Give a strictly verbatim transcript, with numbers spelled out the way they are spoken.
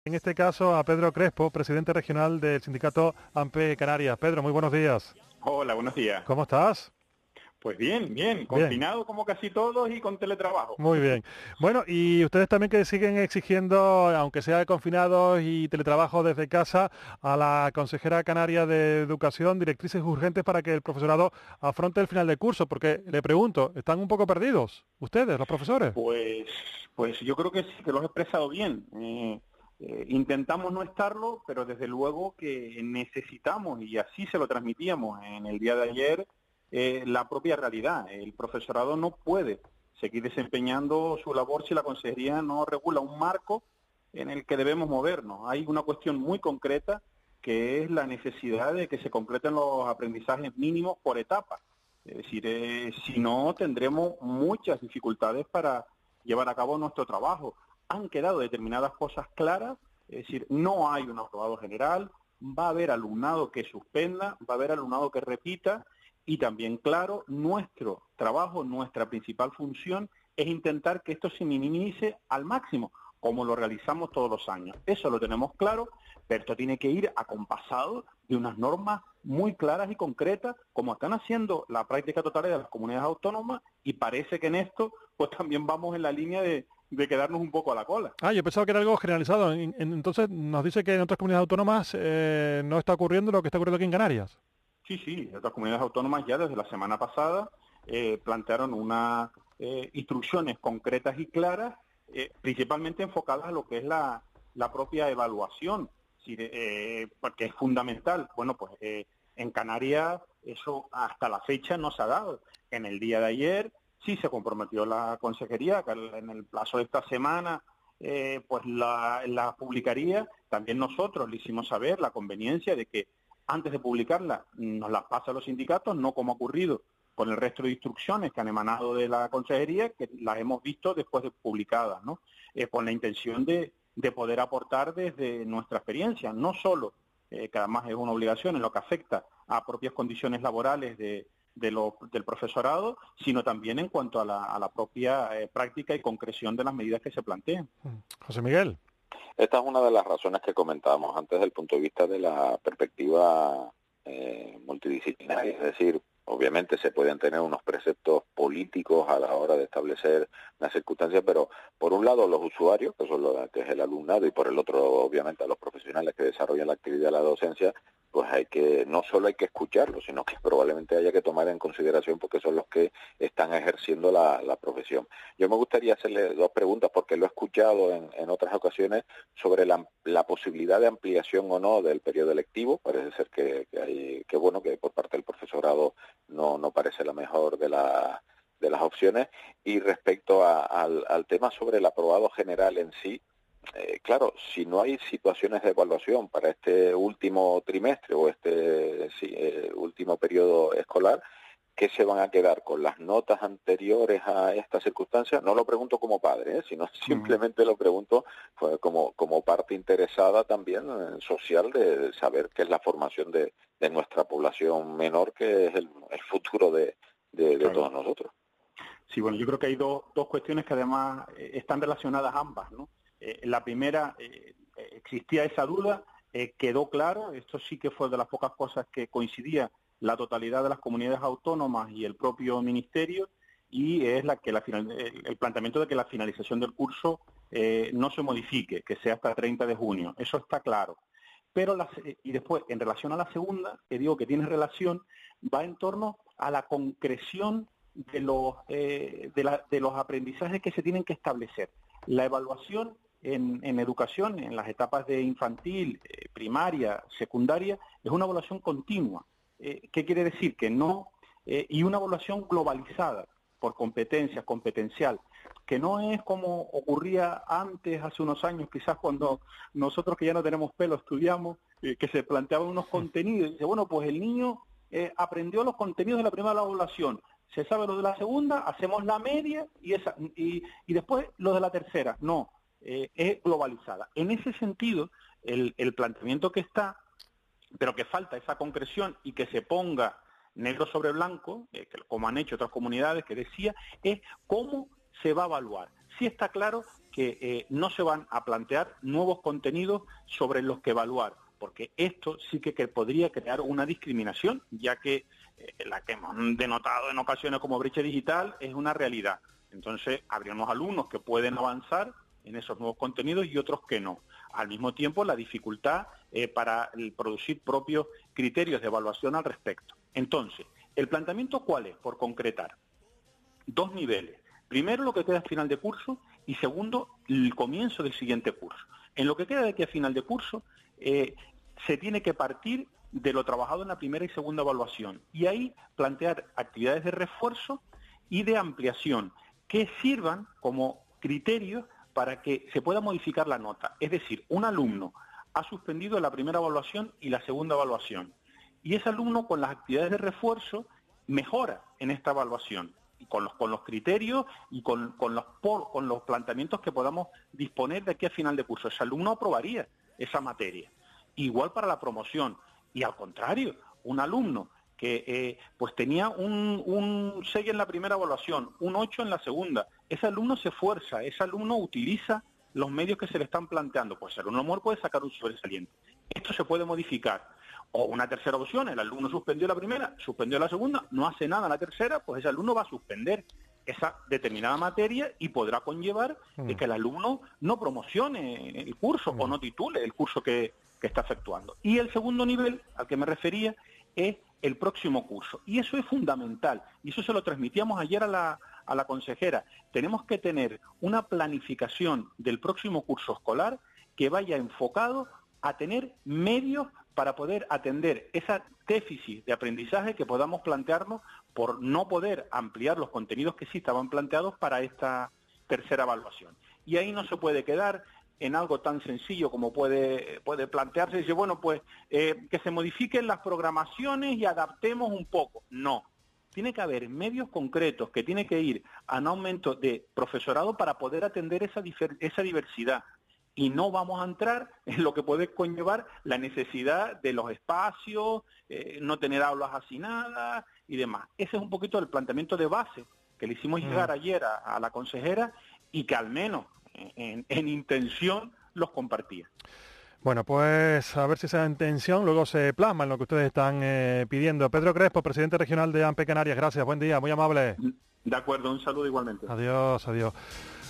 En este caso a Pedro Crespo, presidente regional del sindicato AMPE Canarias. Pedro, muy buenos días. Hola, buenos días. ¿Cómo estás? Pues bien, bien, Bien, confinado como casi todos y con teletrabajo. muy bien. Bueno, y ustedes también que siguen exigiendo, aunque sea confinados y teletrabajo desde casa, a la consejera canaria de Educación, directrices urgentes para que el profesorado afronte el final de curso, porque le pregunto, ¿están un poco perdidos ustedes, los profesores? Pues, pues yo creo que sí, que lo has expresado bien. Eh, eh, intentamos no estarlo, pero desde luego que necesitamos, y así se lo transmitíamos en el día de ayer, eh, la propia realidad. El profesorado no puede seguir desempeñando su labor si la consejería no regula un marco en el que debemos movernos. Hay una cuestión muy concreta que es la necesidad de que se concreten los aprendizajes mínimos por etapas. Es decir, eh, si no, tendremos muchas dificultades para llevar a cabo nuestro trabajo. Han quedado determinadas cosas claras, es decir, no hay un aprobado general, va a haber alumnado que suspenda, va a haber alumnado que repita, y también, claro, nuestro trabajo, nuestra principal función es intentar que esto se minimice al máximo, como lo realizamos todos los años. Eso lo tenemos claro, pero esto tiene que ir acompasado de unas normas muy claras y concretas, como están haciendo la práctica total de las comunidades autónomas, y parece que en esto pues también vamos en la línea de, de quedarnos un poco a la cola. Ah, yo pensaba que era algo generalizado. En- en- Entonces nos dice que en otras comunidades autónomas eh, no está ocurriendo lo que está ocurriendo aquí en Canarias. Sí, sí, otras comunidades autónomas ya desde la semana pasada eh, plantearon unas eh, instrucciones concretas y claras, eh, principalmente enfocadas a lo que es la, la propia evaluación, sí, eh, porque es fundamental. Bueno, pues eh, en Canarias eso hasta la fecha no se ha dado. En el día de ayer sí se comprometió la consejería que en el plazo de esta semana eh, pues la, la publicaría. También nosotros le hicimos saber la conveniencia de que antes de publicarla nos las pasa a los sindicatos, no como ha ocurrido con el resto de instrucciones que han emanado de la consejería, que las hemos visto después de publicadas, ¿no? Eh, con la intención de, de poder aportar desde nuestra experiencia, no solo, eh, que además es una obligación en lo que afecta a propias condiciones laborales de, de lo, del profesorado, sino también en cuanto a la, a la propia eh, práctica y concreción de las medidas que se planteen. Mm. José Miguel. Esta es una de las razones que comentábamos antes desde el punto de vista de la perspectiva eh, multidisciplinaria, es decir, obviamente se pueden tener unos preceptos políticos a la hora de establecer una circunstancia, pero por un lado los usuarios, que, son lo, que es el alumnado, y por el otro obviamente a los profesionales que desarrollan la actividad de la docencia, pues hay que, no solo hay que escucharlos, sino que probablemente haya que tomar en consideración porque son los que están ejerciendo la, la profesión. Yo me gustaría hacerle dos preguntas, porque lo he escuchado en, en otras ocasiones, sobre la, la posibilidad de ampliación o no del periodo lectivo. Parece ser que, que hay, que bueno, que por parte del profesorado no, no parece la mejor de la de las opciones. Y respecto a, al, al tema sobre el aprobado general en sí, Eh, claro, si no hay situaciones de evaluación para este último trimestre o este sí, eh, último periodo escolar, ¿qué se van a quedar con las notas anteriores a esta circunstancia? No lo pregunto como padre, ¿eh? Sino simplemente lo pregunto pues, como, como parte interesada también eh, social de saber qué es la formación de, de nuestra población menor, que es el, el futuro de, de, de Claro. todos nosotros. Sí, bueno, yo creo que hay dos, dos cuestiones que además eh, están relacionadas ambas, ¿no? Eh, la primera, eh, existía esa duda, eh, quedó claro, esto sí que fue de las pocas cosas que coincidía la totalidad de las comunidades autónomas y el propio ministerio, y es la que la final, el, el planteamiento de que la finalización del curso eh, no se modifique, que sea hasta treinta de junio, eso está claro. Pero la, y después, en relación a la segunda, que digo que tiene relación, va en torno a la concreción de los, eh, de, la, de los aprendizajes que se tienen que establecer. La evaluación en, en educación, en las etapas de infantil, eh, primaria, secundaria, es una evaluación continua. Eh, ¿Qué quiere decir? Que no, eh, y una evaluación globalizada por competencias, competencial, que no es como ocurría antes, hace unos años, quizás cuando nosotros que ya no tenemos pelo estudiamos, eh, que se planteaban unos contenidos, y dice, bueno, pues el niño eh, aprendió los contenidos de la primera evaluación, se sabe lo de la segunda, hacemos la media y esa y, y después lo de la tercera. No, eh, es globalizada. En ese sentido, el, el planteamiento que está, pero que falta esa concreción y que se ponga negro sobre blanco, eh, que, como han hecho otras comunidades, que decía, es cómo se va a evaluar. Sí está claro que eh, no se van a plantear nuevos contenidos sobre los que evaluar, porque esto sí que, que podría crear una discriminación, ya que eh, la que hemos denotado en ocasiones como brecha digital es una realidad. Entonces, habría unos alumnos que pueden avanzar en esos nuevos contenidos y otros que no. Al mismo tiempo, la dificultad eh, para el producir propios criterios de evaluación al respecto. Entonces, ¿el planteamiento cuál es, por concretar? Dos niveles. Primero, lo que queda a final de curso, y segundo, el comienzo del siguiente curso. En lo que queda de aquí a final de curso, eh, se tiene que partir de lo trabajado en la primera y segunda evaluación, y ahí plantear actividades de refuerzo y de ampliación que sirvan como criterios para que se pueda modificar la nota. Es decir, un alumno ha suspendido la primera evaluación y la segunda evaluación, y ese alumno con las actividades de refuerzo mejora en esta evaluación, y con los, con los criterios y con, con, los, con los planteamientos que podamos disponer de aquí a final de curso. Ese alumno aprobaría esa materia. Igual para la promoción. Y al contrario, un alumno que eh, pues tenía un, un seis en la primera evaluación, un ocho en la segunda, ese alumno se esfuerza, ese alumno utiliza los medios que se le están planteando, pues el alumno mejor puede sacar un sobresaliente. Esto se puede modificar. O una tercera opción, el alumno suspendió la primera, suspendió la segunda, no hace nada en la tercera, pues ese alumno va a suspender esa determinada materia y podrá conllevar mm. de que el alumno no promocione el curso mm. o no titule el curso que, que está efectuando. Y el segundo nivel al que me refería es el próximo curso. Y eso es fundamental. Y eso se lo transmitíamos ayer a la, a la consejera. Tenemos que tener una planificación del próximo curso escolar que vaya enfocado a tener medios para poder atender esa déficit de aprendizaje que podamos plantearnos por no poder ampliar los contenidos que sí estaban planteados para esta tercera evaluación. Y ahí no se puede quedar en algo tan sencillo como puede, puede plantearse, dice, bueno, pues eh, que se modifiquen las programaciones y adaptemos un poco. No, tiene que haber medios concretos que tiene que ir a un aumento de profesorado para poder atender esa, esa diversidad. Y no vamos a entrar en lo que puede conllevar la necesidad de los espacios, eh, no tener aulas hacinadas y demás. Ese es un poquito el planteamiento de base que le hicimos llegar mm. ayer a, a la consejera y que al menos en, en intención los compartía. Bueno, pues a ver si esa intención luego se plasma en lo que ustedes están eh, pidiendo. Pedro Crespo, presidente regional de AMPE Canarias, gracias, buen día, muy amable. De acuerdo, un saludo igualmente. Adiós, adiós.